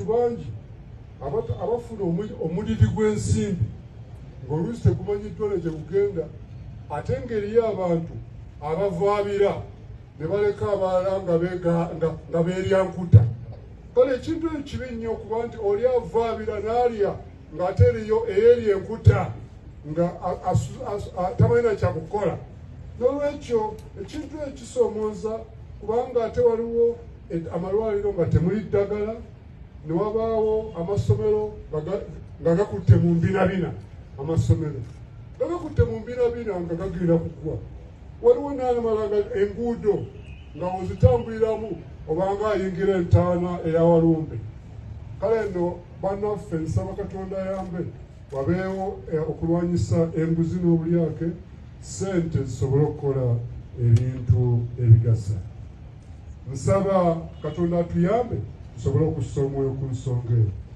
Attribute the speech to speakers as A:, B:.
A: abantu bangi abafuna omudidi gw'ensimbi ng'oluusi tegumanyiddwa ne gye gugenda, ate ng'eriyo abantu abavaabira ne baleka abalala nga beeryankuta. Kale ekintu ekibi nnyo okuba nti oli avaabira n'alya ng'ate eriyo eyeerya enkuta nga tamanyi kyakukola. N'olwekyo ekintu ekisoomooza kubanga ate waliwo amalwaliro nga temuli ddagala, ne wabaawo amasomero nga gakutte mu mbinabina. Amasomero gagakutte mu mbinabina nga gagenda kugwa. Waliwo n'amalanga enguudo nga ozitambuliramu obanga ayingira entaana eya Walumbe. Kale nno bannaffe nsaba Katonda ayambe wabeewo okulwanyisa enguzi n'obulyake, ssente zisobole okukola ebintu ebigasa. Nsaba Katonda atuyambe tusobole okussa omwoyo ku nsonga eyo.